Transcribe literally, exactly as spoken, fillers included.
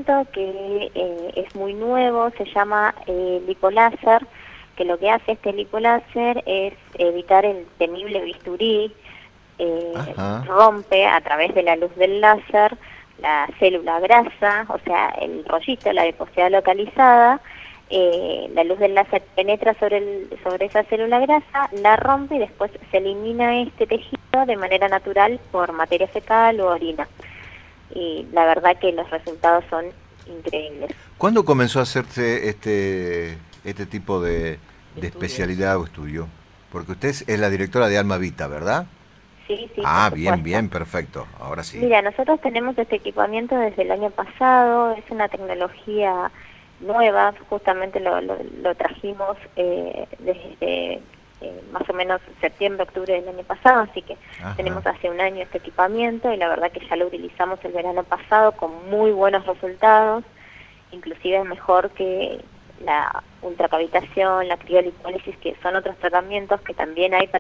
equipamiento que eh, es muy nuevo, se llama eh, lipoláser, que lo que hace este lipoláser es evitar el temible bisturí, eh, rompe a través de la luz del láser la célula grasa, o sea, el rollito, la adiposidad localizada. Eh, la luz del láser penetra sobre, el, sobre esa célula grasa, la rompe y después se elimina este tejido de manera natural por materia fecal o orina. Y la verdad que los resultados son increíbles. ¿Cuándo comenzó a hacerse este este tipo de, de especialidad o estudio? Porque usted es la directora de Alma Vita, ¿verdad? Sí, sí, Ah, por bien, supuesto. bien, perfecto. Ahora sí. Mira, nosotros tenemos este equipamiento desde el año pasado, es una tecnología nueva, justamente lo, lo, lo trajimos eh, desde eh, más o menos septiembre, octubre del año pasado, así que Ajá. tenemos hace un año este equipamiento y la verdad que ya lo utilizamos el verano pasado con muy buenos resultados, inclusive mejor que la ultracavitación, la criolipólisis, que son otros tratamientos que también hay para